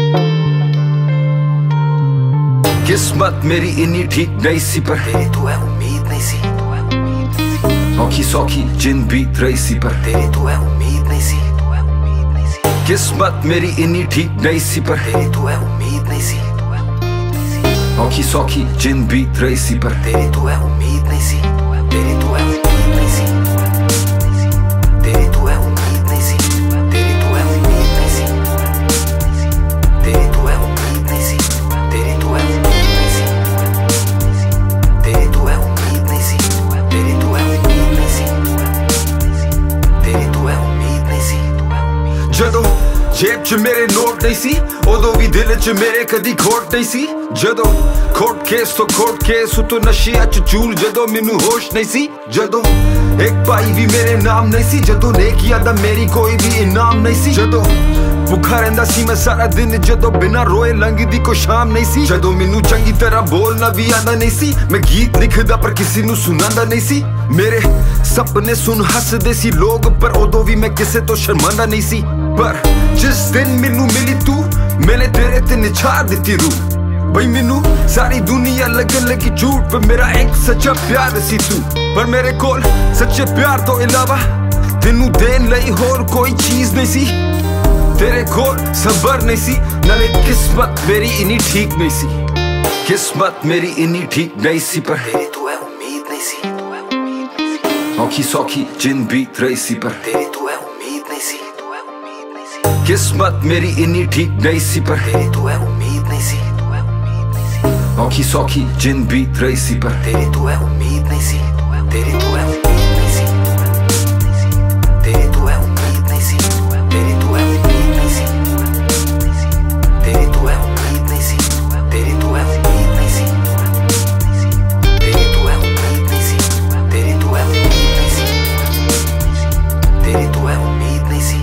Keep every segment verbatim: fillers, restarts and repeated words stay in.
किस्मत मेरी इन्नी ठीक नहीं सी पर तेरी तो है उम्मीद नहीं सी। औखी सौखी जिन बीत रही सी पर तेरी तो है उम्मीद नहीं सी। किस्मत मेरी इन्नी ठीक नहीं सी पर तेरी तो है उम्मीद नहीं सी। औखी सौखी जिन बीत रही सी पर तेरी तो है उम्मीद नहीं सी। तेरी तो है उम्मीद नहीं सी। तेरी तो है उम्मीद नहीं सी। तेरी तो है उम्मीद नहीं सी। तेरी तो है उम्मीद नहीं सी। तेरी तो है उम्मीद नहीं सी। तेरी तो है उम्मीद नहीं सी। तेरी तो है उम्मीद नहीं सी। तेरी तो है उम्मीद नहीं सी। जदों जेब च मेरे नोट नहीं सी उदों भी दिल च मेरे कदी खोट नहीं सी। जदों खोट केस तो खोट केस तो नशिया च चूर जदों मैनू होश नहीं सी। जदों एक भाई भी मेरे नाम नहीं सी। जदों नेकिया दा मेरी कोई भी इनाम नहीं सी। जदों भुखा रहिंदा सी मैं सारा दिन जदों बिना रोए लंघदी कोई शाम नहीं सी। जदों मैनू चंगी तरह बोलना भी आंदा नहीं सी। मैं गीत लिखदा पर किसी नू सुनांदा नहीं सी। मेरे सपने सुन हसदे सी लोग पर उदों भी मैं किसे तो शर्मांदा नहीं सी। पर जिस दिन मैनू मिली तू मैंने तेरे ते निछार दित्ती रूह। बई मैनू सारी दुनिया लगन लगी झूठ पर मेरा एक सच्चा प्यार सी तू। पर मेरे कोल सच्चे प्यार तो इलावा तेनू देन लई होर कोई चीज नहीं सी। तेरे कोल सबर नहीं सी नाले किस्मत मेरी इन्नी ठीक नहीं सी। किस्मत मेरी इन्नी ठीक नहीं सी पर तेरी तो है उम्मीद नहीं सी। औखी सौखी जिन बीत रही सी पर तेरी तो है उम्मीद नहीं सी। किस्मत मेरी इन्नी ठीक नहीं सी पर तेरी तो है उम्मीद नहीं सी। औखी सौखी जिन बीत रही सी पर तेरी तो है उम्मीद नहीं सी। तेरी तो है उम्मीद नहीं सी। तेरी तो है उम्मीद नहीं सी। तेरी तो है उम्मीद नहीं सी। तेरी तो है उम्मीद नहीं सी। तेरी तो है उम्मीद नहीं सी। तेरी तो है उम्मीद नहीं सी। तेरी तो है उम्मीद नहीं सी। तेरी तो है उम्मीद नहीं सी।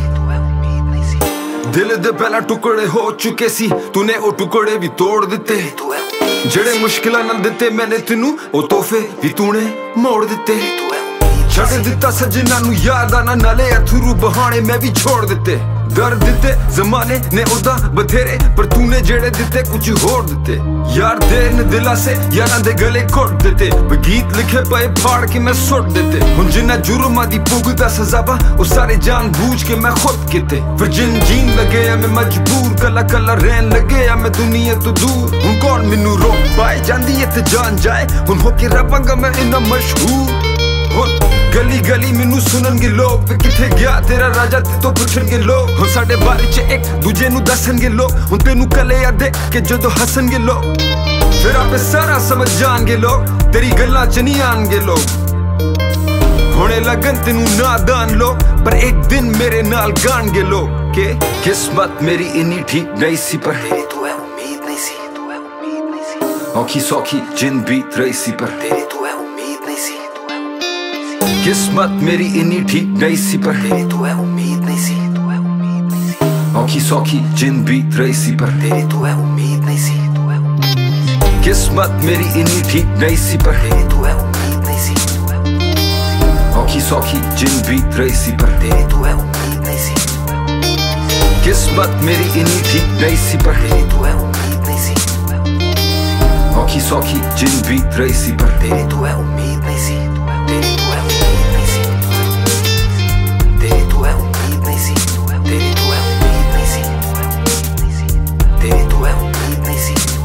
दिल दे पहला टुकड़े हो चुके सी तूने ओ टुकड़े भी तोड़ दिते। जेड़े मुश्किलां नाल दिते मैंने तेनू ओ तोहफे भी तूने मोड़ दिते। छड़ दिता सजना नू याद आना नाले अथरू बहाने मैं भी छोड़ दिते। दर्द दिते जमाने ने उदा बथेरे पर तूने जेड़े दिते कुछ होर दिते। यार देर ने दिला से यारां दे गले घोट दिते। गीत लिखे पे फाड़ के मैं सुट देते। हुन जिन्ना जुर्मां दी भुगदा सजावा ओ सारे जान बूझ के मैं खुद किते। फिर जिन जीन लगे मैं मजबूर कला कला रहन लगे मैं दुनिया तो दूर। हुन कौन मैनू रोक पाए जांदी है ते जान जाए। हुन होके रवांगा मैं इन्ना मशहूर। हुन गली गली मैनू सुननगे लोग किथे गया तेरा राजा ते तो पुछणगे लोग। हुन साडे बारे च एक दूजे नू दसणगे लोग। हुन तेनू कले आ दे के जदों हसणगे लोग फिर आपे सारा समझ जाणगे लोग। तेरी गल्लां च नहीं आणगे लोग। होने लगन तेनू नादान लोग पर एक दिन मेरे नाल गाणगे लोग के किस्मत मेरी इन्नी ठीक नहीं सी पर तेरी तो है उम्मीद नहीं सी। औखी सौखी जिन बीत रही सी पर तेरी तो है उम्मीद नहीं सी। किस्मत मेरी इन्नी ठीक नहीं सी पर तेरी तो है उम्मीद नहीं सी। औखी सौखी जिन बीत रही सी पर तेरी तो है उम्मीद नहीं सी। किस्मत मेरी इन्नी ठीक नहीं सी पर तेरी तो है उम्मीद नहीं सी। औखी सौखी जिन बीत रही सी पर तेरी तो है उम्मीद नहीं सी। किस्मत मेरी इन्नी ठीक नहीं सी पर तेरी तो है उम्मीद नहीं सी। औखी सौखी जिन बीत रही सी पर तेरी तो है उम्मीद नहीं सी। तेरी तो है उम्मीद नहीं सी। तेरी तो है उम्मीद नहीं सी। तेरी तो है उम्मीद नहीं सी। तेरी तो है उम्मीद नहीं सी।